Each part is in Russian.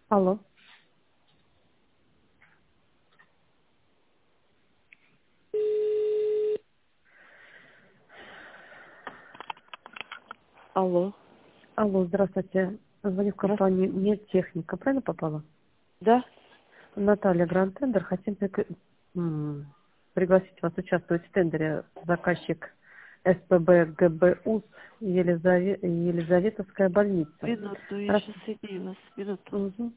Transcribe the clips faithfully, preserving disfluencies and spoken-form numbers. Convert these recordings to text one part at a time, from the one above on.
Алло. Алло. Алло, здравствуйте. Звоню в Да? компанию «Медтехника». Правильно попала? Да? Наталья, Гранд-тендер. Хотим прик- м, пригласить вас участвовать в тендере. Заказчик СПБ ГБУ Елизаве- Елизаветовская больница. Минуту, я Раз- сейчас соединю вас. Минуту. Мгм.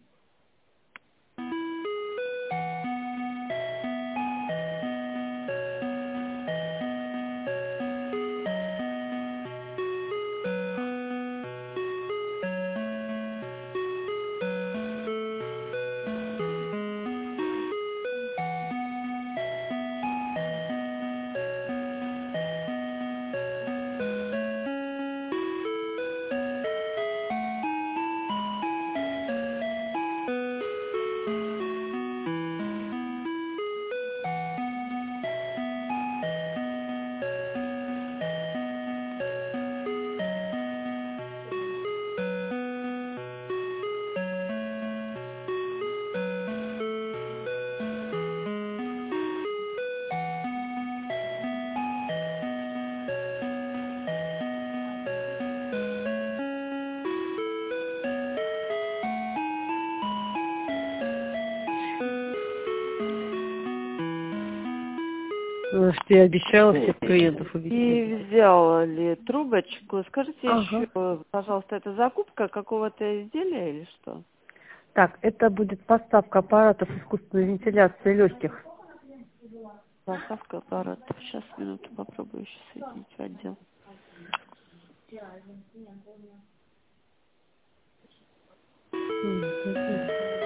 Ну, что я обещала всех клиентов увезти. И взял ли трубочку? Скажите Ага. еще, пожалуйста, это закупка какого-то изделия или что? Так, это будет поставка аппаратов искусственной вентиляции легких. Поставка аппарата. Сейчас, минуту, попробую еще соединить в отдел. Мгм.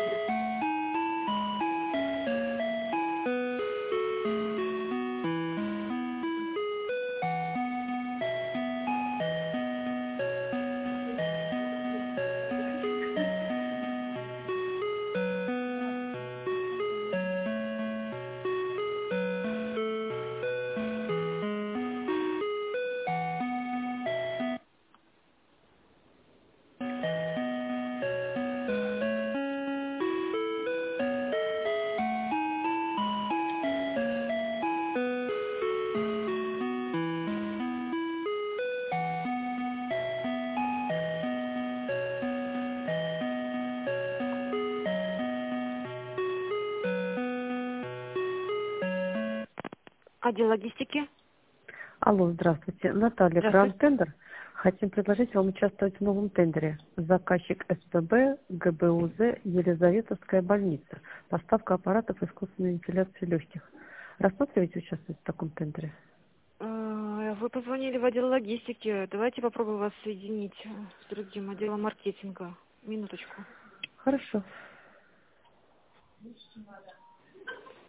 Отдел логистики. Алло, здравствуйте. Наталья, Здравствуйте. Гранд-тендер. Хотим предложить вам участвовать в новом тендере. Заказчик СПБ ГБУЗ Елизаветовская больница. Поставка аппаратов искусственной вентиляции легких. Рассматриваете участвовать в таком тендере? Э, Вы позвонили в отдел логистики. Давайте попробую вас соединить с другим отделом маркетинга. Минуточку. Хорошо.